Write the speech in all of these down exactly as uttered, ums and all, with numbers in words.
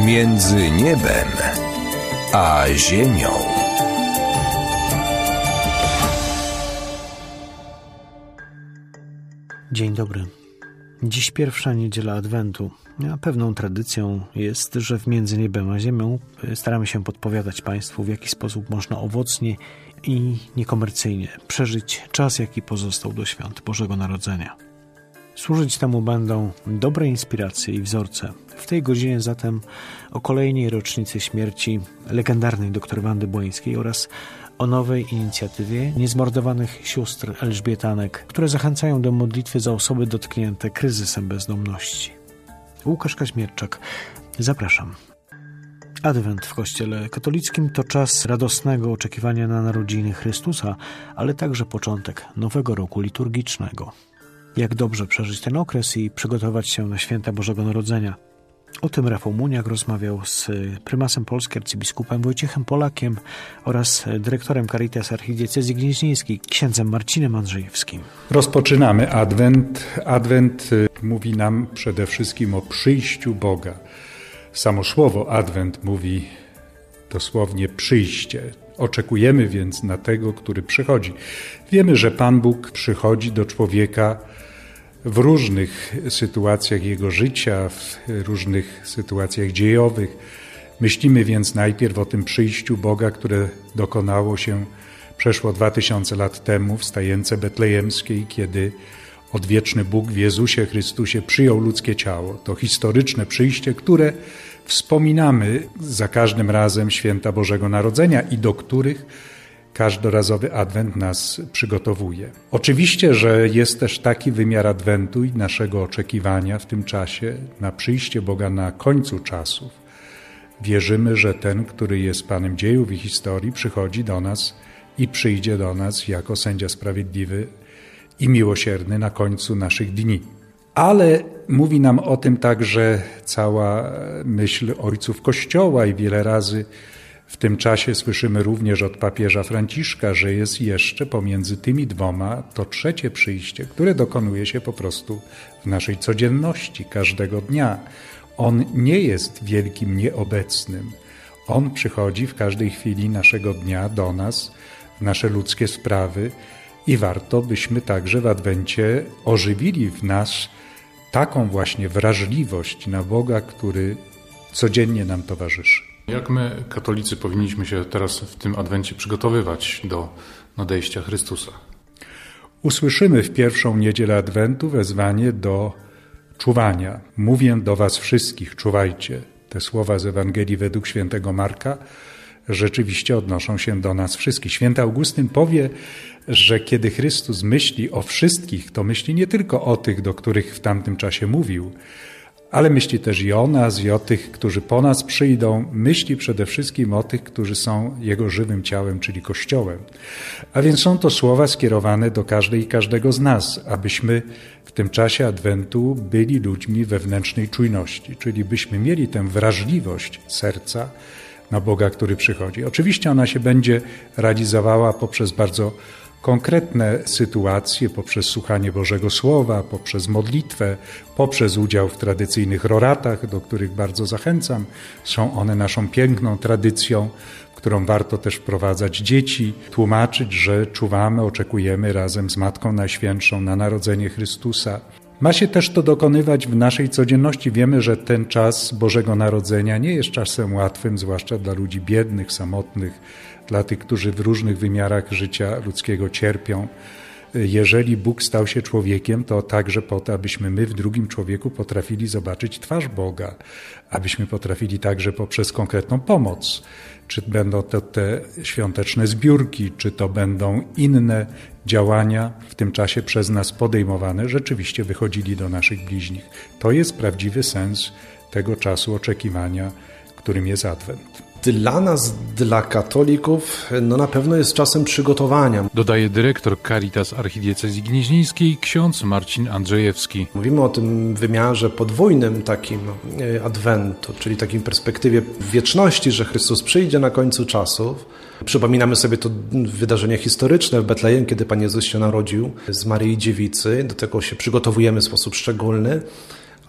Między niebem a ziemią. Dzień dobry. Dziś pierwsza niedziela Adwentu. A pewną tradycją jest, że w Między niebem a ziemią staramy się podpowiadać Państwu, w jaki sposób można owocnie i niekomercyjnie przeżyć czas, jaki pozostał do świąt Bożego Narodzenia. Służyć temu będą dobre inspiracje i wzorce. W tej godzinie zatem o kolejnej rocznicy śmierci legendarnej dr Wandy Błońskiej oraz o nowej inicjatywie niezmordowanych sióstr elżbietanek, które zachęcają do modlitwy za osoby dotknięte kryzysem bezdomności. Łukasz Kaźmierczak, zapraszam. Adwent w Kościele katolickim to czas radosnego oczekiwania na narodziny Chrystusa, ale także początek nowego roku liturgicznego. Jak dobrze przeżyć ten okres i przygotować się na święta Bożego Narodzenia? O tym Rafał Muniak rozmawiał z prymasem Polski arcybiskupem Wojciechem Polakiem oraz dyrektorem Caritas Archidiecezji Gnieźnieńskiej, księdzem Marcinem Andrzejewskim. Rozpoczynamy Adwent. Adwent mówi nam przede wszystkim o przyjściu Boga. Samo słowo Adwent mówi dosłownie przyjście. Oczekujemy więc na tego, który przychodzi. Wiemy, że Pan Bóg przychodzi do człowieka w różnych sytuacjach jego życia, w różnych sytuacjach dziejowych. Myślimy więc najpierw o tym przyjściu Boga, które dokonało się przeszło dwa tysiące lat temu w stajence betlejemskiej, kiedy odwieczny Bóg w Jezusie Chrystusie przyjął ludzkie ciało. To historyczne przyjście, które wspominamy za każdym razem święta Bożego Narodzenia i do których każdorazowy Adwent nas przygotowuje. Oczywiście, że jest też taki wymiar Adwentu i naszego oczekiwania w tym czasie na przyjście Boga na końcu czasów. Wierzymy, że ten, który jest Panem dziejów i historii, przychodzi do nas i przyjdzie do nas jako sędzia sprawiedliwy i miłosierny na końcu naszych dni. Ale mówi nam o tym także cała myśl ojców Kościoła i wiele razy w tym czasie słyszymy również od papieża Franciszka, że jest jeszcze pomiędzy tymi dwoma to trzecie przyjście, które dokonuje się po prostu w naszej codzienności, każdego dnia. On nie jest wielkim nieobecnym. On przychodzi w każdej chwili naszego dnia do nas, w nasze ludzkie sprawy i warto, byśmy także w Adwencie ożywili w nas taką właśnie wrażliwość na Boga, który codziennie nam towarzyszy. Jak my, katolicy, powinniśmy się teraz w tym Adwencie przygotowywać do nadejścia Chrystusa? Usłyszymy w pierwszą niedzielę Adwentu wezwanie do czuwania. Mówię do was wszystkich, czuwajcie. Te słowa z Ewangelii według świętego Marka rzeczywiście odnoszą się do nas wszystkich. Święty Augustyn powie, że kiedy Chrystus myśli o wszystkich, to myśli nie tylko o tych, do których w tamtym czasie mówił, ale myśli też i o nas, i o tych, którzy po nas przyjdą. Myśli przede wszystkim o tych, którzy są Jego żywym ciałem, czyli Kościołem. A więc są to słowa skierowane do każdej i każdego z nas, abyśmy w tym czasie Adwentu byli ludźmi wewnętrznej czujności, czyli byśmy mieli tę wrażliwość serca na Boga, który przychodzi. Oczywiście ona się będzie realizowała poprzez bardzo konkretne sytuacje, poprzez słuchanie Bożego Słowa, poprzez modlitwę, poprzez udział w tradycyjnych roratach, do których bardzo zachęcam. Są one naszą piękną tradycją, w którą warto też wprowadzać dzieci, tłumaczyć, że czuwamy, oczekujemy razem z Matką Najświętszą na narodzenie Chrystusa. Ma się też to dokonywać w naszej codzienności. Wiemy, że ten czas Bożego Narodzenia nie jest czasem łatwym, zwłaszcza dla ludzi biednych, samotnych, dla tych, którzy w różnych wymiarach życia ludzkiego cierpią. Jeżeli Bóg stał się człowiekiem, to także po to, abyśmy my w drugim człowieku potrafili zobaczyć twarz Boga, abyśmy potrafili także poprzez konkretną pomoc, czy będą to te świąteczne zbiórki, czy to będą inne działania w tym czasie przez nas podejmowane, rzeczywiście wychodzili do naszych bliźnich. To jest prawdziwy sens tego czasu oczekiwania, którym jest Adwent. Dla nas, dla katolików, no na pewno jest czasem przygotowania. Dodaje dyrektor Caritas Archidiecezji Gnieźnieńskiej, ksiądz Marcin Andrzejewski. Mówimy o tym wymiarze podwójnym takim Adwentu, czyli takiej perspektywie wieczności, że Chrystus przyjdzie na końcu czasów. Przypominamy sobie to wydarzenie historyczne w Betlejem, kiedy Pan Jezus się narodził z Maryi Dziewicy. Do tego się przygotowujemy w sposób szczególny.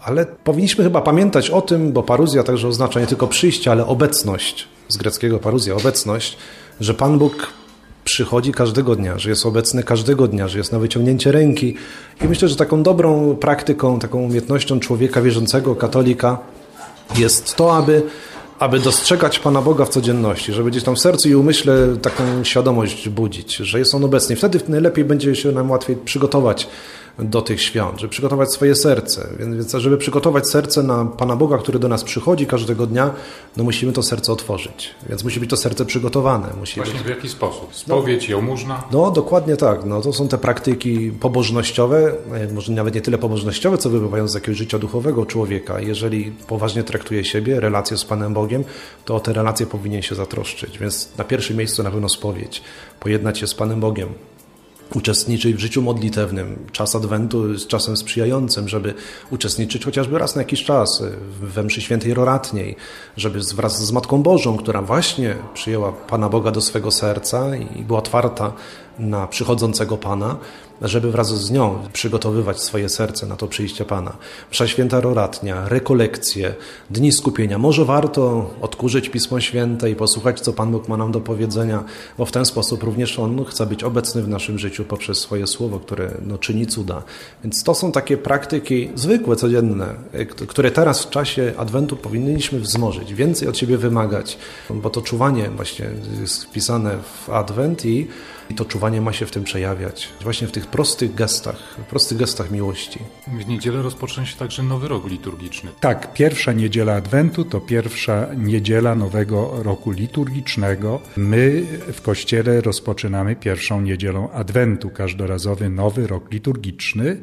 Ale powinniśmy chyba pamiętać o tym, bo paruzja także oznacza nie tylko przyjście, ale obecność, z greckiego paruzja, obecność, że Pan Bóg przychodzi każdego dnia, że jest obecny każdego dnia, że jest na wyciągnięcie ręki. I myślę, że taką dobrą praktyką, taką umiejętnością człowieka wierzącego, katolika jest to, aby, aby dostrzegać Pana Boga w codzienności, żeby gdzieś tam w sercu i umyśle taką świadomość budzić, że jest On obecny. Wtedy najlepiej będzie się nam łatwiej przygotować do tych świąt, żeby przygotować swoje serce. Więc żeby przygotować serce na Pana Boga, który do nas przychodzi każdego dnia, no musimy to serce otworzyć. Więc musi być to serce przygotowane. Musi Właśnie być... w jaki sposób? Spowiedź, no, jałmużna? No dokładnie tak. No, to są te praktyki pobożnościowe, może nawet nie tyle pobożnościowe, co wypływają z jakiegoś życia duchowego człowieka. Jeżeli poważnie traktuje siebie, relacje z Panem Bogiem, to o te relacje powinien się zatroszczyć. Więc na pierwszym miejscu na pewno spowiedź. Pojednać się z Panem Bogiem. Uczestniczyć w życiu modlitewnym. Czas Adwentu jest czasem sprzyjającym, żeby uczestniczyć chociażby raz na jakiś czas we mszy świętej roratniej, żeby wraz z Matką Bożą, która właśnie przyjęła Pana Boga do swego serca i była otwarta na przychodzącego Pana, żeby wraz z nią przygotowywać swoje serce na to przyjście Pana. Msza święta roratnia, rekolekcje, dni skupienia. Może warto odkurzyć Pismo Święte i posłuchać, co Pan Bóg ma nam do powiedzenia, bo w ten sposób również On chce być obecny w naszym życiu poprzez swoje słowo, które no, czyni cuda. Więc to są takie praktyki zwykłe, codzienne, które teraz w czasie Adwentu powinniśmy wzmożyć, więcej od siebie wymagać, bo to czuwanie właśnie jest wpisane w Adwent i I to czuwanie ma się w tym przejawiać. Właśnie w tych prostych gestach, w prostych gestach miłości. W niedzielę rozpocznie się także nowy rok liturgiczny. Tak, pierwsza niedziela Adwentu to pierwsza niedziela nowego roku liturgicznego. My w Kościele rozpoczynamy pierwszą niedzielą Adwentu, każdorazowy nowy rok liturgiczny.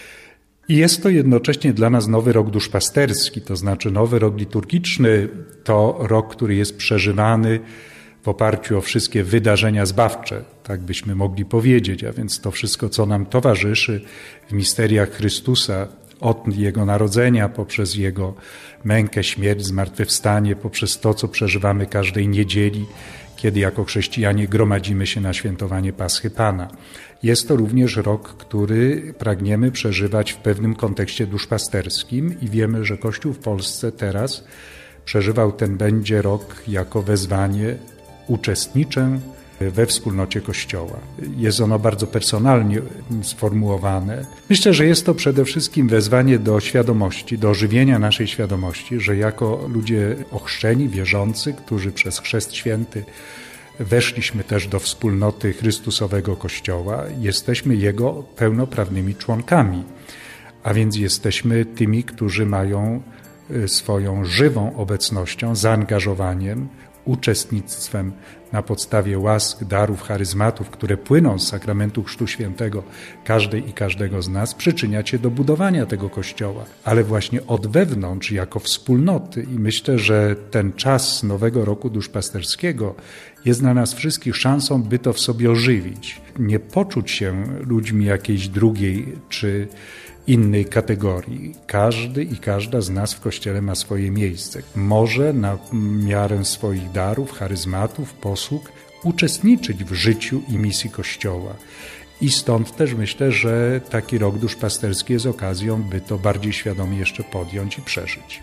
I jest to jednocześnie dla nas nowy rok duszpasterski, to znaczy nowy rok liturgiczny to rok, który jest przeżywany w oparciu o wszystkie wydarzenia zbawcze, tak byśmy mogli powiedzieć, a więc to wszystko, co nam towarzyszy w misteriach Chrystusa, od Jego narodzenia, poprzez Jego mękę, śmierć, zmartwychwstanie, poprzez to, co przeżywamy każdej niedzieli, kiedy jako chrześcijanie gromadzimy się na świętowanie Paschy Pana. Jest to również rok, który pragniemy przeżywać w pewnym kontekście duszpasterskim i wiemy, że Kościół w Polsce teraz przeżywał ten będzie rok jako wezwanie uczestniczę we wspólnocie Kościoła. Jest ono bardzo personalnie sformułowane. Myślę, że jest to przede wszystkim wezwanie do świadomości, do ożywienia naszej świadomości, że jako ludzie ochrzczeni, wierzący, którzy przez Chrzest Święty weszliśmy też do wspólnoty Chrystusowego Kościoła, jesteśmy Jego pełnoprawnymi członkami, a więc jesteśmy tymi, którzy mają swoją żywą obecnością, zaangażowaniem, uczestnictwem na podstawie łask, darów, charyzmatów, które płyną z sakramentu Chrztu Świętego każdej i każdego z nas, przyczyniać się do budowania tego Kościoła, ale właśnie od wewnątrz, jako wspólnoty. I myślę, że ten czas nowego roku duszpasterskiego jest dla nas wszystkich szansą, by to w sobie ożywić. Nie poczuć się ludźmi jakiejś drugiej czy innej kategorii. Każdy i każda z nas w Kościele ma swoje miejsce. Może na miarę swoich darów, charyzmatów, posług uczestniczyć w życiu i misji Kościoła. I stąd też myślę, że taki rok duszpasterski jest okazją, by to bardziej świadomie jeszcze podjąć i przeżyć.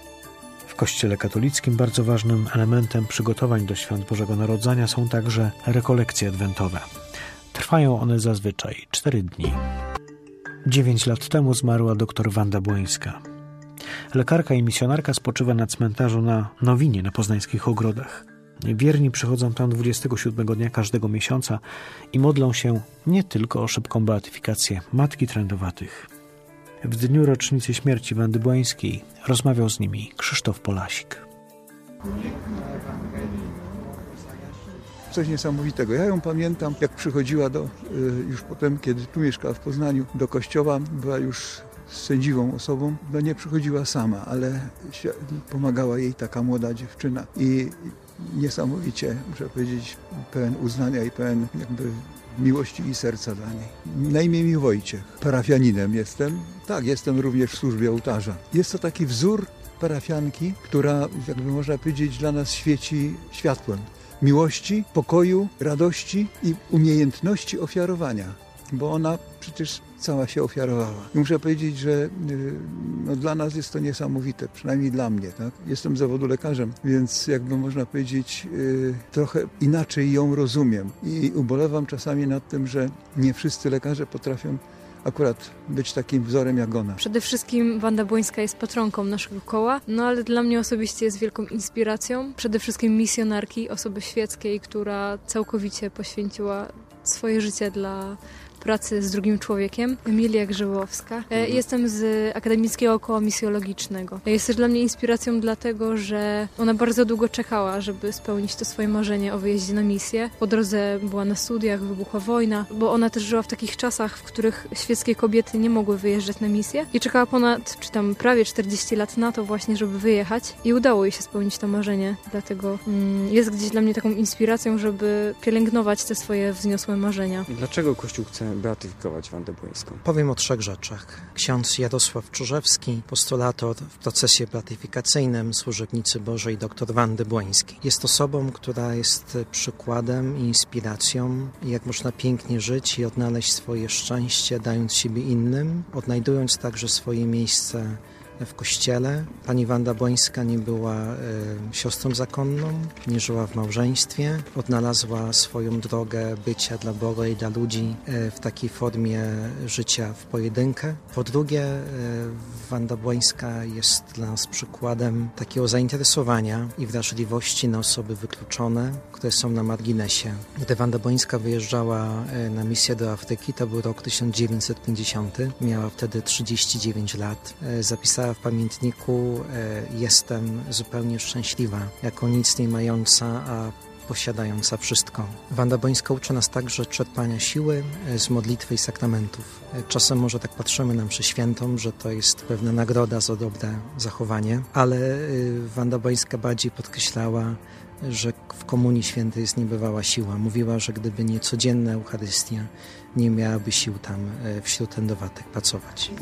W Kościele katolickim bardzo ważnym elementem przygotowań do Świąt Bożego Narodzenia są także rekolekcje adwentowe. Trwają one zazwyczaj cztery dni. Dziewięć lat temu zmarła dr Wanda Błońska. Lekarka i misjonarka spoczywa na cmentarzu na Nowinie na poznańskich ogrodach. Wierni przychodzą tam dwudziestego siódmego dnia każdego miesiąca i modlą się nie tylko o szybką beatyfikację Matki Trędowatych. W dniu rocznicy śmierci Wandy Błońskiej rozmawiał z nimi Krzysztof Polasik. Coś niesamowitego. Ja ją pamiętam, jak przychodziła do, już potem, kiedy tu mieszkała w Poznaniu, do kościoła, była już sędziwą osobą. No nie przychodziła sama, ale pomagała jej taka młoda dziewczyna. I niesamowicie, muszę powiedzieć, pełen uznania i pełen jakby miłości i serca dla niej. Na imię mi Wojciech. Parafianinem jestem. Tak, jestem również w służbie ołtarza. Jest to taki wzór parafianki, która, jakby można powiedzieć, dla nas świeci światłem. Miłości, pokoju, radości i umiejętności ofiarowania, bo ona przecież cała się ofiarowała. I muszę powiedzieć, że no, dla nas jest to niesamowite, przynajmniej dla mnie. Tak? Jestem z zawodu lekarzem, więc jakby można powiedzieć, yy, trochę inaczej ją rozumiem. I ubolewam czasami nad tym, że nie wszyscy lekarze potrafią akurat być takim wzorem jak ona. Przede wszystkim Wanda Błońska jest patronką naszego koła, no ale dla mnie osobiście jest wielką inspiracją. Przede wszystkim misjonarki, osoby świeckiej, która całkowicie poświęciła swoje życie dla pracy z drugim człowiekiem, Emilia Grzyłowska. Jestem z Akademickiego Koła Misjologicznego. Jest też dla mnie inspiracją dlatego, że ona bardzo długo czekała, żeby spełnić to swoje marzenie o wyjeździe na misję. Po drodze była na studiach, wybuchła wojna, bo ona też żyła w takich czasach, w których świeckie kobiety nie mogły wyjeżdżać na misję i czekała ponad, czy tam prawie czterdzieści lat na to właśnie, żeby wyjechać i udało jej się spełnić to marzenie. Dlatego mm, jest gdzieś dla mnie taką inspiracją, żeby pielęgnować te swoje wzniosłe marzenia. Dlaczego Kościół chce beatyfikować Wandę Błońską? Powiem o trzech rzeczach. Ksiądz Jarosław Czurzewski, postulator w procesie beatyfikacyjnym Służebnicy Bożej dr Wandy Błońskiej. Jest osobą, która jest przykładem i inspiracją, jak można pięknie żyć i odnaleźć swoje szczęście, dając siebie innym, odnajdując także swoje miejsce w Kościele. Pani Wanda Błońska nie była e, siostrą zakonną, nie żyła w małżeństwie, odnalazła swoją drogę bycia dla Boga i dla ludzi e, w takiej formie życia w pojedynkę. Po drugie, e, Wanda Błońska jest dla nas przykładem takiego zainteresowania i wrażliwości na osoby wykluczone, które są na marginesie. Gdy Wanda Błońska wyjeżdżała e, na misję do Afryki, to był rok tysiąc dziewięćset pięćdziesiąty, miała wtedy trzydzieści dziewięć lat. E, zapisała w pamiętniku e, jestem zupełnie szczęśliwa, jako nic nie mająca, a posiadająca wszystko. Wanda Błońska uczy nas także czerpania siły z modlitwy i sakramentów. Czasem może tak patrzymy na mszę świętą, że to jest pewna nagroda za dobre zachowanie, ale Wanda Błońska bardziej podkreślała, że w Komunii Świętej jest niebywała siła. Mówiła, że gdyby nie codzienna Eucharystia, nie miałaby sił tam wśród tędowatek pracować.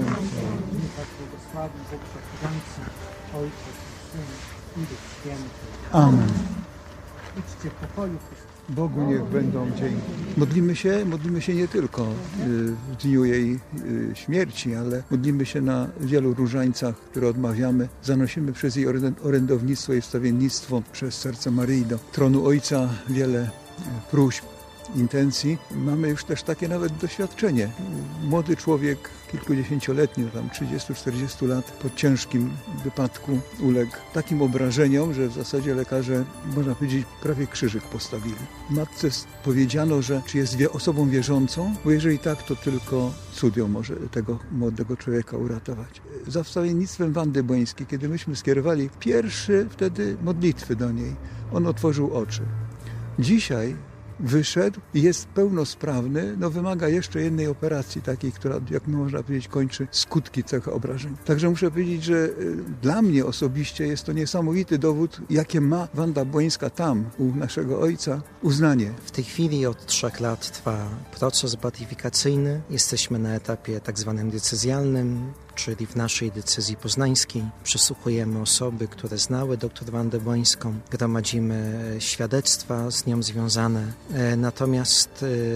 Amen. Bogu niech będą dzięki. Modlimy się, modlimy się nie tylko w dniu jej śmierci, ale modlimy się na wielu różańcach, które odmawiamy. Zanosimy przez jej orędownictwo i wstawiennictwo przez serce Maryi do tronu Ojca wiele próśb, intencji. Mamy już też takie nawet doświadczenie. Młody człowiek, kilkudziesięcioletni, tam trzydziestu czterdziestu lat, po ciężkim wypadku uległ takim obrażeniom, że w zasadzie lekarze, można powiedzieć, prawie krzyżyk postawili. Matce powiedziano, że czy jest osobą wierzącą, bo jeżeli tak, to tylko cud ją może tego młodego człowieka uratować. Za wstawiennictwem Wandy Błońskiej, kiedy myśmy skierowali pierwsze wtedy modlitwy do niej, on otworzył oczy. Dzisiaj wyszedł i jest pełnosprawny, no wymaga jeszcze jednej operacji takiej, która, jak można powiedzieć, kończy skutki tych obrażeń. Także muszę powiedzieć, że dla mnie osobiście jest to niesamowity dowód, jakie ma Wanda Błońska tam, u naszego ojca, uznanie. W tej chwili od trzech lat trwa proces beatyfikacyjny. Jesteśmy na etapie tak zwanym decyzjalnym, czyli w naszej decyzji poznańskiej. Przesłuchujemy osoby, które znały dr Wandę Błońską, gromadzimy świadectwa z nią związane. Natomiast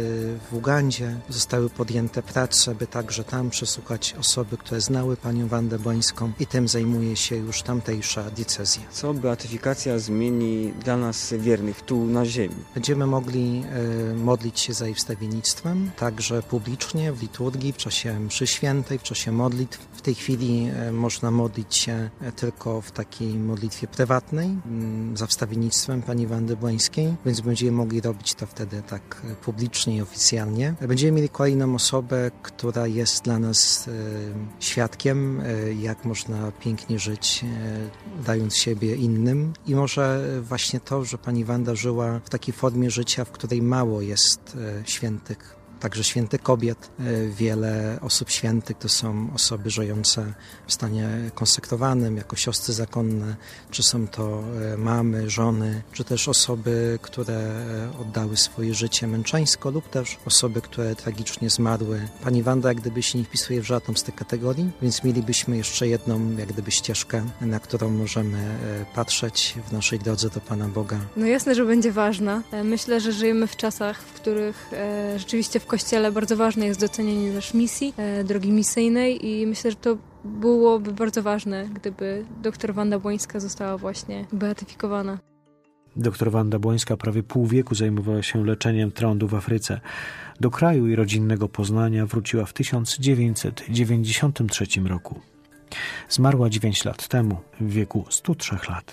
w Ugandzie zostały podjęte prace, by także tam przesłuchać osoby, które znały panią Wandę Błońską i tym zajmuje się już tamtejsza diecezja. Co beatyfikacja zmieni dla nas wiernych tu na ziemi? Będziemy mogli modlić się za jej wstawiennictwem, także publicznie, w liturgii, w czasie mszy świętej, w czasie modlitw. W tej chwili można modlić się tylko w takiej modlitwie prywatnej za wstawiennictwem pani Wandy Błońskiej, więc będziemy mogli robić to wtedy tak publicznie i oficjalnie. Będziemy mieli kolejną osobę, która jest dla nas świadkiem, jak można pięknie żyć, dając siebie innym. I może właśnie to, że pani Wanda żyła w takiej formie życia, w której mało jest świętych, także świętych kobiet. Wiele osób świętych to są osoby żyjące w stanie konsekrowanym, jako siostry zakonne, czy są to mamy, żony, czy też osoby, które oddały swoje życie męczeńsko, lub też osoby, które tragicznie zmarły. Pani Wanda jak gdyby się nie wpisuje w żadną z tych kategorii, więc mielibyśmy jeszcze jedną jak gdyby ścieżkę, na którą możemy patrzeć w naszej drodze do Pana Boga. No jasne, że będzie ważna. Myślę, że żyjemy w czasach, w których e, rzeczywiście w Kościele bardzo ważne jest docenienie też misji, drogi misyjnej i myślę, że to byłoby bardzo ważne, gdyby doktor Wanda Błońska została właśnie beatyfikowana. Doktor Wanda Błońska prawie pół wieku zajmowała się leczeniem trądu w Afryce. Do kraju i rodzinnego Poznania wróciła w tysiąc dziewięćset dziewięćdziesiątym trzecim roku. Zmarła dziewięć lat temu, w wieku stu trzech lat.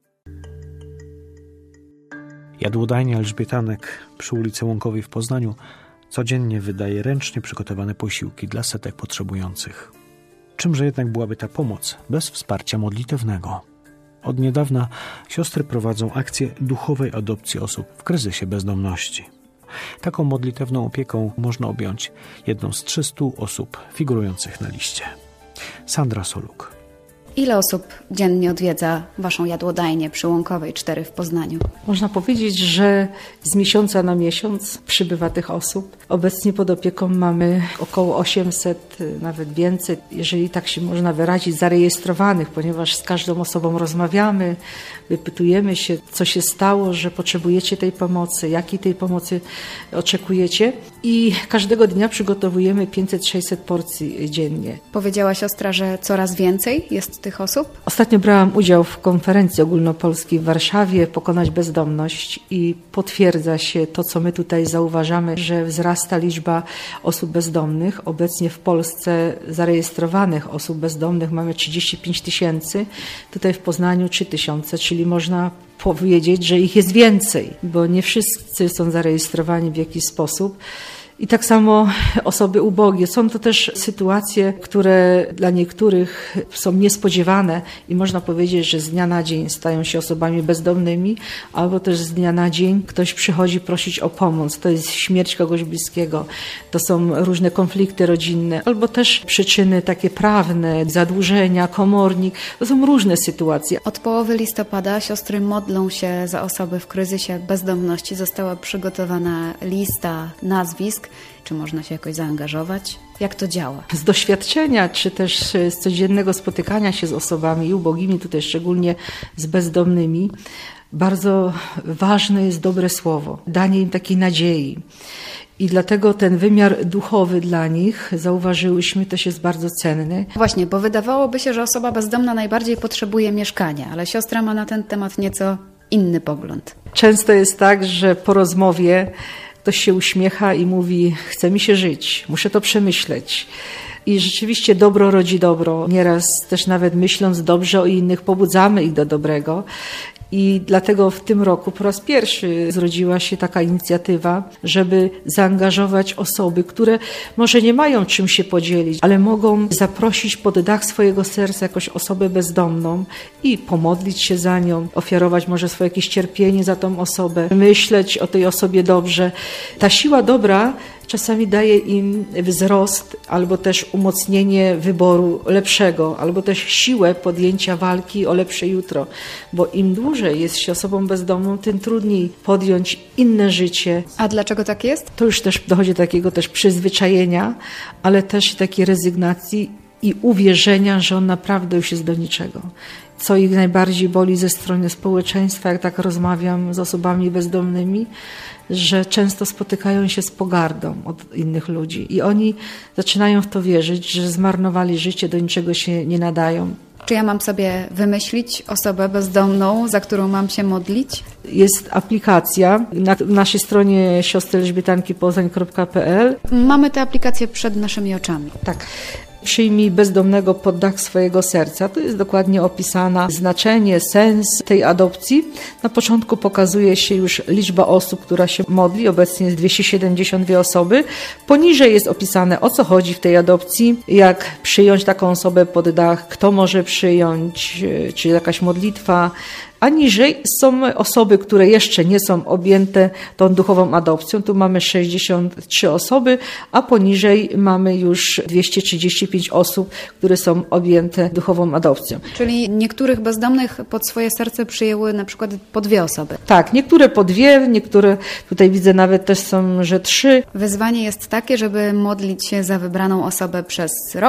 Jadłodajnia Elżbietanek przy ulicy Łąkowej w Poznaniu codziennie wydaje ręcznie przygotowane posiłki dla setek potrzebujących. Czymże jednak byłaby ta pomoc bez wsparcia modlitewnego? Od niedawna siostry prowadzą akcję duchowej adopcji osób w kryzysie bezdomności. Taką modlitewną opieką można objąć jedną z trzystu osób figurujących na liście. Sandra Soluk. Ile osób dziennie odwiedza Waszą jadłodajnię przy Łąkowej cztery w Poznaniu? Można powiedzieć, że z miesiąca na miesiąc przybywa tych osób. Obecnie pod opieką mamy około osiemset, nawet więcej, jeżeli tak się można wyrazić, zarejestrowanych, ponieważ z każdą osobą rozmawiamy, wypytujemy się, co się stało, że potrzebujecie tej pomocy, jakiej tej pomocy oczekujecie i każdego dnia przygotowujemy pięćset sześćset porcji dziennie. Powiedziała siostra, że coraz więcej jest tych osób? Ostatnio brałam udział w konferencji ogólnopolskiej w Warszawie Pokonać bezdomność i potwierdza się to, co my tutaj zauważamy, że wzrasta liczba osób bezdomnych. Obecnie w Polsce zarejestrowanych osób bezdomnych mamy trzydzieści pięć tysięcy, tutaj w Poznaniu trzy tysiące, czyli można powiedzieć, że ich jest więcej, bo nie wszyscy są zarejestrowani w jakiś sposób. I tak samo osoby ubogie. Są to też sytuacje, które dla niektórych są niespodziewane i można powiedzieć, że z dnia na dzień stają się osobami bezdomnymi, albo też z dnia na dzień ktoś przychodzi prosić o pomoc. To jest śmierć kogoś bliskiego, to są różne konflikty rodzinne, albo też przyczyny takie prawne, zadłużenia, komornik. To są różne sytuacje. Od połowy listopada siostry modlą się za osoby w kryzysie bezdomności. Została przygotowana lista nazwisk. Czy można się jakoś zaangażować? Jak to działa? Z doświadczenia, czy też z codziennego spotykania się z osobami i ubogimi, tutaj szczególnie z bezdomnymi, bardzo ważne jest dobre słowo, danie im takiej nadziei. I dlatego ten wymiar duchowy dla nich, zauważyłyśmy, też jest bardzo cenny. Właśnie, bo wydawałoby się, że osoba bezdomna najbardziej potrzebuje mieszkania, ale siostra ma na ten temat nieco inny pogląd. Często jest tak, że po rozmowie ktoś się uśmiecha i mówi, chce mi się żyć, muszę to przemyśleć. I rzeczywiście dobro rodzi dobro. Nieraz też nawet myśląc dobrze o innych, pobudzamy ich do dobrego. I dlatego w tym roku po raz pierwszy zrodziła się taka inicjatywa, żeby zaangażować osoby, które może nie mają czym się podzielić, ale mogą zaprosić pod dach swojego serca jakąś osobę bezdomną i pomodlić się za nią, ofiarować może swoje jakieś cierpienie za tą osobę, myśleć o tej osobie dobrze. Ta siła dobra czasami daje im wzrost albo też umocnienie wyboru lepszego, albo też siłę podjęcia walki o lepsze jutro, bo im dłużej jest się osobą bezdomną, tym trudniej podjąć inne życie. A dlaczego tak jest? To już też dochodzi do takiego też przyzwyczajenia, ale też takiej rezygnacji i uwierzenia, że on naprawdę już jest do niczego. Co ich najbardziej boli ze strony społeczeństwa, jak tak rozmawiam z osobami bezdomnymi, że często spotykają się z pogardą od innych ludzi i oni zaczynają w to wierzyć, że zmarnowali życie, do niczego się nie nadają. Czy ja mam sobie wymyślić osobę bezdomną, za którą mam się modlić? Jest aplikacja na naszej stronie siostry elżbietanki poznań kropka p l. Mamy tę aplikację przed naszymi oczami. Tak. Przyjmij bezdomnego pod dach swojego serca. To jest dokładnie opisane znaczenie, sens tej adopcji. Na początku pokazuje się już liczba osób, która się modli. Obecnie jest dwieście siedemdziesiąt dwie osoby. Poniżej jest opisane, o co chodzi w tej adopcji, jak przyjąć taką osobę pod dach, kto może przyjąć, czy jakaś modlitwa. A niżej są osoby, które jeszcze nie są objęte tą duchową adopcją. Tu mamy sześćdziesiąt trzy osoby, a poniżej mamy już dwieście trzydzieści pięć osób, które są objęte duchową adopcją. Czyli niektórych bezdomnych pod swoje serce przyjęły na przykład po dwie osoby. Tak, niektóre po dwie, niektóre tutaj widzę nawet też są, że trzy. Wyzwanie jest takie, żeby modlić się za wybraną osobę przez rok?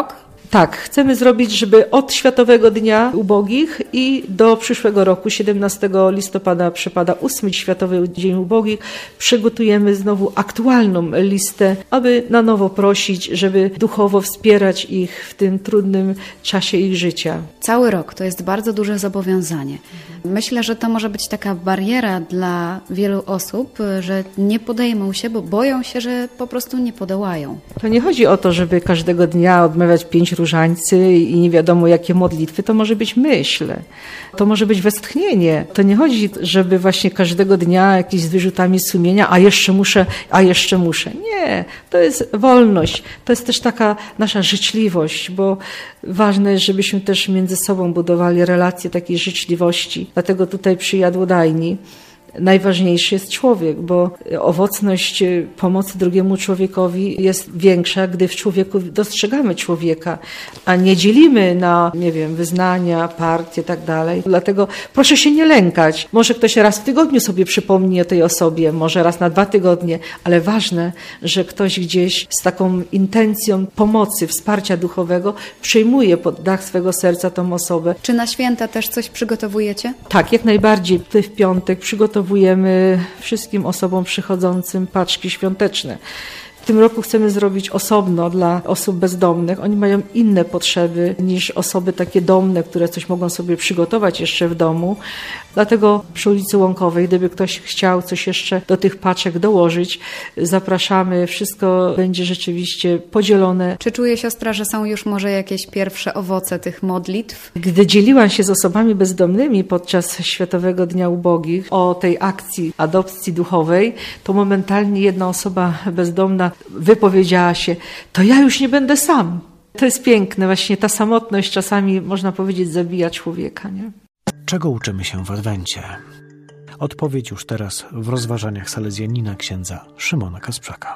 Tak, chcemy zrobić, żeby od Światowego Dnia Ubogich i do przyszłego roku, siedemnastego listopada przypada ósmy Światowy Dzień Ubogich, przygotujemy znowu aktualną listę, aby na nowo prosić, żeby duchowo wspierać ich w tym trudnym czasie ich życia. Cały rok to jest bardzo duże zobowiązanie. Myślę, że to może być taka bariera dla wielu osób, że nie podejmą się, bo boją się, że po prostu nie podołają. To nie chodzi o to, żeby każdego dnia odmawiać pięć różańcy i nie wiadomo jakie modlitwy. To może być myśl, to może być westchnienie. To nie chodzi, żeby właśnie każdego dnia jakieś z wyrzutami sumienia, a jeszcze muszę, a jeszcze muszę. Nie, to jest wolność. To jest też taka nasza życzliwość, bo ważne jest, żebyśmy też między sobą budowali relacje takiej życzliwości. Dlatego tutaj przy jadłodajni najważniejszy jest człowiek, bo owocność pomocy drugiemu człowiekowi jest większa, gdy w człowieku dostrzegamy człowieka, a nie dzielimy na, nie wiem, wyznania, partie i tak dalej. Dlatego proszę się nie lękać. Może ktoś raz w tygodniu sobie przypomni o tej osobie, może raz na dwa tygodnie, ale ważne, że ktoś gdzieś z taką intencją pomocy, wsparcia duchowego przyjmuje pod dach swego serca tą osobę. Czy na święta też coś przygotowujecie? Tak, jak najbardziej. Tutaj w piątek przygotowujemy Przygotowujemy wszystkim osobom przychodzącym paczki świąteczne. W tym roku chcemy zrobić osobno dla osób bezdomnych. Oni mają inne potrzeby niż osoby takie domne, które coś mogą sobie przygotować jeszcze w domu. Dlatego przy ulicy Łąkowej, gdyby ktoś chciał coś jeszcze do tych paczek dołożyć, zapraszamy. Wszystko będzie rzeczywiście podzielone. Czy czuje siostra, że są już może jakieś pierwsze owoce tych modlitw? Gdy dzieliłam się z osobami bezdomnymi podczas Światowego Dnia Ubogich o tej akcji adopcji duchowej, to momentalnie jedna osoba bezdomna wypowiedziała się: to ja już nie będę sam. To jest piękne, właśnie ta samotność czasami, można powiedzieć, zabija człowieka, nie? Czego uczymy się w Adwencie? Odpowiedź już teraz w rozważaniach salezjanina księdza Szymona Kasprzaka.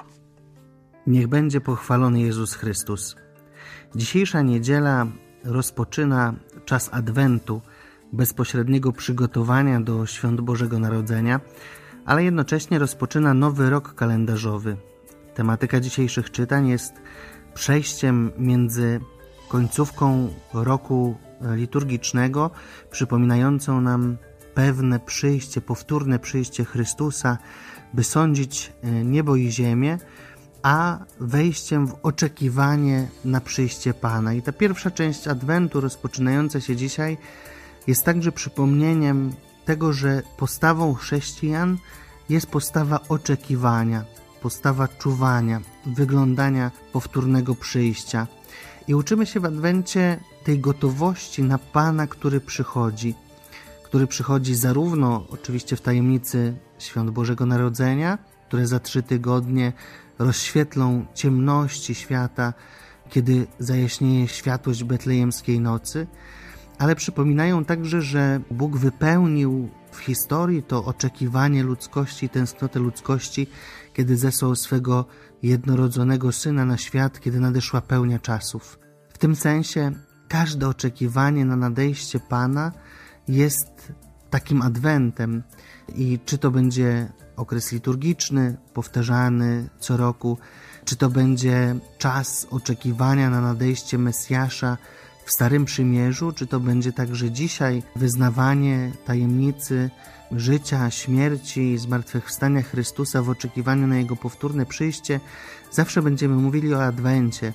Niech będzie pochwalony Jezus Chrystus. Dzisiejsza niedziela rozpoczyna czas Adwentu, bezpośredniego przygotowania do świąt Bożego Narodzenia, ale jednocześnie rozpoczyna nowy rok kalendarzowy. Tematyka dzisiejszych czytań jest przejściem między końcówką roku liturgicznego, przypominającą nam pewne przyjście, powtórne przyjście Chrystusa, by sądzić niebo i ziemię, a wejściem w oczekiwanie na przyjście Pana. I ta pierwsza część Adwentu, rozpoczynająca się dzisiaj, jest także przypomnieniem tego, że postawą chrześcijan jest postawa oczekiwania, postawa czuwania, wyglądania powtórnego przyjścia. I uczymy się w Adwencie tej gotowości na Pana, który przychodzi, który przychodzi zarówno oczywiście w tajemnicy świąt Bożego Narodzenia, które za trzy tygodnie rozświetlą ciemności świata, kiedy zajaśnieje światłość betlejemskiej nocy, ale przypominają także, że Bóg wypełnił w historii to oczekiwanie ludzkości, tęsknotę ludzkości, kiedy zesłał swego jednorodzonego Syna na świat, kiedy nadeszła pełnia czasów. W tym sensie każde oczekiwanie na nadejście Pana jest takim adwentem i czy to będzie okres liturgiczny, powtarzany co roku, czy to będzie czas oczekiwania na nadejście Mesjasza w Starym Przymierzu, czy to będzie także dzisiaj wyznawanie tajemnicy życia, śmierci i zmartwychwstania Chrystusa w oczekiwaniu na Jego powtórne przyjście, zawsze będziemy mówili o Adwencie.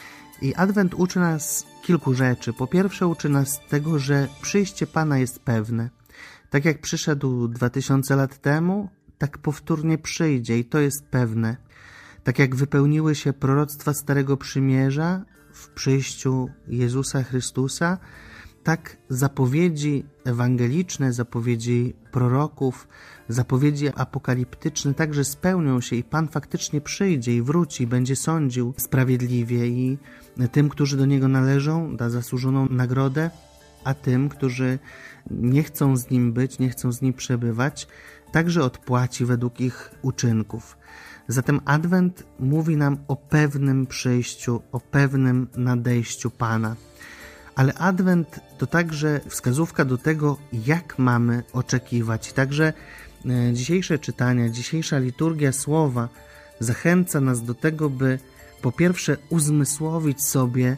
I Adwent uczy nas kilku rzeczy. Po pierwsze uczy nas tego, że przyjście Pana jest pewne. Tak jak przyszedł dwa tysiące lat temu, tak powtórnie przyjdzie i to jest pewne. Tak jak wypełniły się proroctwa Starego Przymierza w przyjściu Jezusa Chrystusa, tak zapowiedzi ewangeliczne, zapowiedzi proroków, zapowiedzi apokaliptyczne także spełnią się i Pan faktycznie przyjdzie i wróci, będzie sądził sprawiedliwie i tym, którzy do Niego należą, da zasłużoną nagrodę, a tym, którzy nie chcą z Nim być, nie chcą z Nim przebywać, także odpłaci według ich uczynków. Zatem Adwent mówi nam o pewnym przyjściu, o pewnym nadejściu Pana. Ale Adwent to także wskazówka do tego, jak mamy oczekiwać. Także dzisiejsze czytania, dzisiejsza liturgia słowa zachęca nas do tego, by po pierwsze uzmysłowić sobie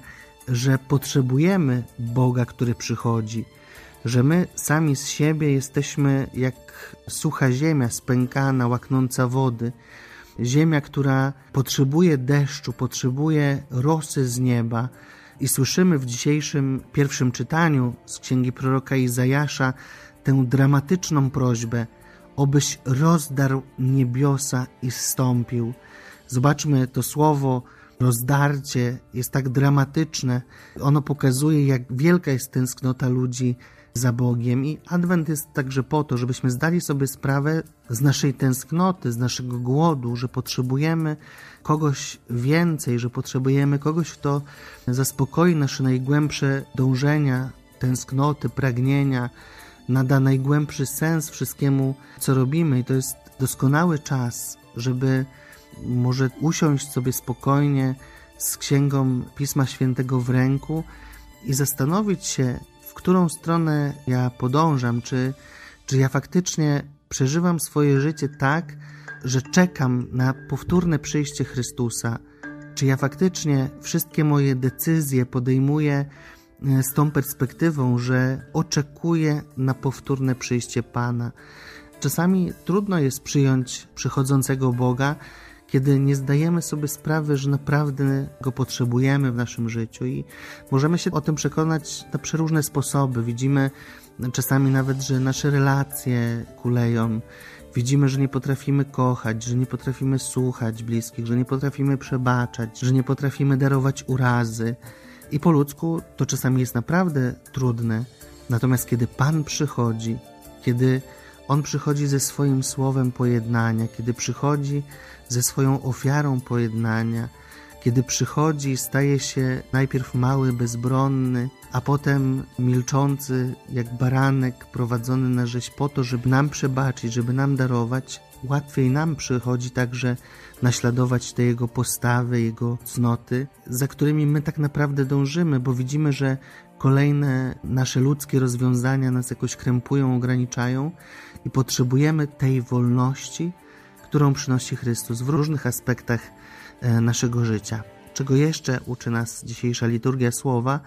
że potrzebujemy Boga, który przychodzi, że my sami z siebie jesteśmy jak sucha ziemia, spękana, łaknąca wody. Ziemia, która potrzebuje deszczu, potrzebuje rosy z nieba. I słyszymy w dzisiejszym pierwszym czytaniu z księgi proroka Izajasza tę dramatyczną prośbę, obyś rozdarł niebiosa i zstąpił. Zobaczmy, to słowo rozdarcie jest tak dramatyczne. Ono pokazuje, jak wielka jest tęsknota ludzi za Bogiem. I Adwent jest także po to, żebyśmy zdali sobie sprawę z naszej tęsknoty, z naszego głodu, że potrzebujemy kogoś więcej, że potrzebujemy kogoś, kto zaspokoi nasze najgłębsze dążenia, tęsknoty, pragnienia, nada najgłębszy sens wszystkiemu, co robimy. I to jest doskonały czas, żeby może usiąść sobie spokojnie z księgą Pisma Świętego w ręku i zastanowić się, w którą stronę ja podążam, czy, czy ja faktycznie przeżywam swoje życie tak, że czekam na powtórne przyjście Chrystusa, czy ja faktycznie wszystkie moje decyzje podejmuję z tą perspektywą, że oczekuję na powtórne przyjście Pana. Czasami trudno jest przyjąć przychodzącego Boga, kiedy nie zdajemy sobie sprawy, że naprawdę Go potrzebujemy w naszym życiu i możemy się o tym przekonać na przeróżne sposoby. Widzimy czasami nawet, że nasze relacje kuleją. Widzimy, że nie potrafimy kochać, że nie potrafimy słuchać bliskich, że nie potrafimy przebaczać, że nie potrafimy darować urazy. I po ludzku to czasami jest naprawdę trudne. Natomiast kiedy Pan przychodzi, kiedy On przychodzi ze swoim słowem pojednania, kiedy przychodzi ze swoją ofiarą pojednania, kiedy przychodzi i staje się najpierw mały, bezbronny, a potem milczący jak baranek prowadzony na rzeź po to, żeby nam przebaczyć, żeby nam darować, łatwiej nam przychodzi także naśladować te Jego postawy, Jego cnoty, za którymi my tak naprawdę dążymy, bo widzimy, że kolejne nasze ludzkie rozwiązania nas jakoś krępują, ograniczają i potrzebujemy tej wolności, którą przynosi Chrystus w różnych aspektach naszego życia. Czego jeszcze uczy nas dzisiejsza liturgia słowa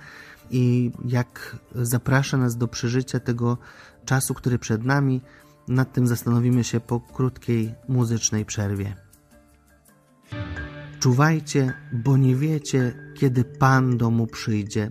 i jak zaprasza nas do przeżycia tego czasu, który przed nami, nad tym zastanowimy się po krótkiej muzycznej przerwie. Czuwajcie, bo nie wiecie, kiedy Pan do domu przyjdzie.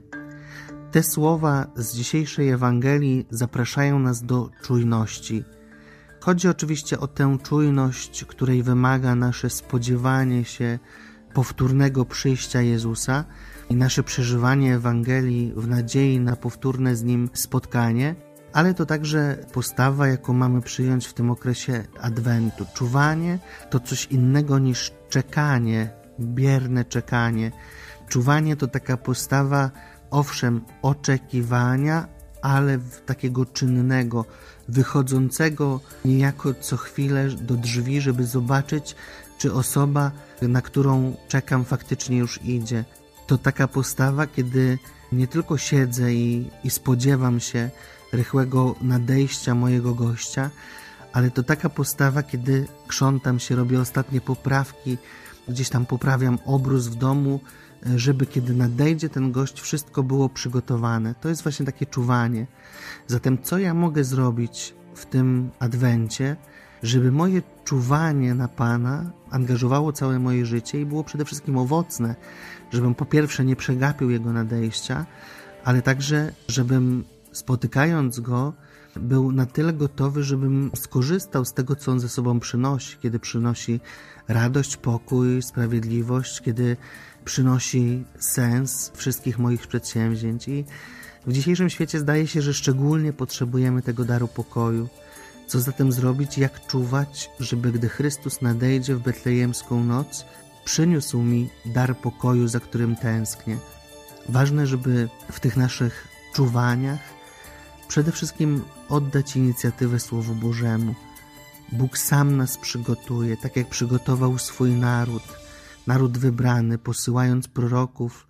Te słowa z dzisiejszej Ewangelii zapraszają nas do czujności. Chodzi oczywiście o tę czujność, której wymaga nasze spodziewanie się powtórnego przyjścia Jezusa i nasze przeżywanie Ewangelii w nadziei na powtórne z Nim spotkanie, ale to także postawa, jaką mamy przyjąć w tym okresie Adwentu. Czuwanie to coś innego niż czekanie, bierne czekanie. Czuwanie to taka postawa, owszem, oczekiwania, ale takiego czynnego, wychodzącego niejako co chwilę do drzwi, żeby zobaczyć, czy osoba, na którą czekam, faktycznie już idzie. To taka postawa, kiedy nie tylko siedzę i, i spodziewam się rychłego nadejścia mojego gościa, ale to taka postawa, kiedy krzątam się, robię ostatnie poprawki, gdzieś tam poprawiam obrus w domu, żeby kiedy nadejdzie ten gość, wszystko było przygotowane. To jest właśnie takie czuwanie. Zatem co ja mogę zrobić w tym Adwencie, żeby moje czuwanie na Pana angażowało całe moje życie i było przede wszystkim owocne, żebym po pierwsze nie przegapił Jego nadejścia, ale także żebym spotykając Go był na tyle gotowy, żebym skorzystał z tego, co On ze sobą przynosi, kiedy przynosi radość, pokój, sprawiedliwość, kiedy przynosi sens wszystkich moich przedsięwzięć. I w dzisiejszym świecie zdaje się, że szczególnie potrzebujemy tego daru pokoju. Co zatem zrobić, jak czuwać, żeby gdy Chrystus nadejdzie w betlejemską noc, przyniósł mi dar pokoju, za którym tęsknię. Ważne, żeby w tych naszych czuwaniach przede wszystkim oddać inicjatywę Słowu Bożemu. Bóg sam nas przygotuje, tak jak przygotował swój naród, naród wybrany, posyłając proroków,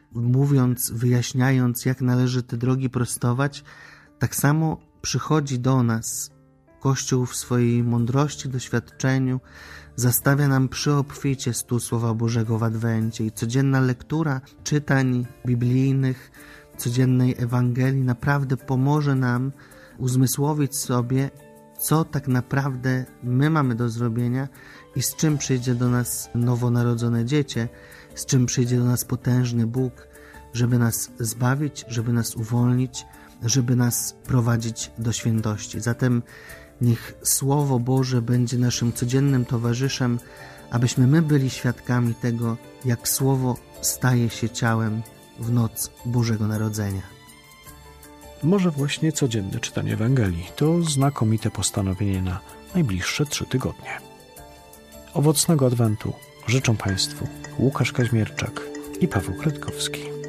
mówiąc, wyjaśniając, jak należy te drogi prostować, tak samo przychodzi do nas Kościół w swojej mądrości, doświadczeniu zastawia nam przy obficie stół Słowa Bożego w Adwencie i codzienna lektura czytań biblijnych, codziennej Ewangelii naprawdę pomoże nam uzmysłowić sobie, co tak naprawdę my mamy do zrobienia i z czym przyjdzie do nas nowonarodzone dziecię, z czym przyjdzie do nas potężny Bóg, żeby nas zbawić, żeby nas uwolnić, żeby nas prowadzić do świętości. Zatem niech Słowo Boże będzie naszym codziennym towarzyszem, abyśmy my byli świadkami tego, jak Słowo staje się ciałem w noc Bożego Narodzenia. Może właśnie codzienne czytanie Ewangelii to znakomite postanowienie na najbliższe trzy tygodnie. Owocnego Adwentu życzą Państwu Łukasz Kaźmierczak i Paweł Kredkowski.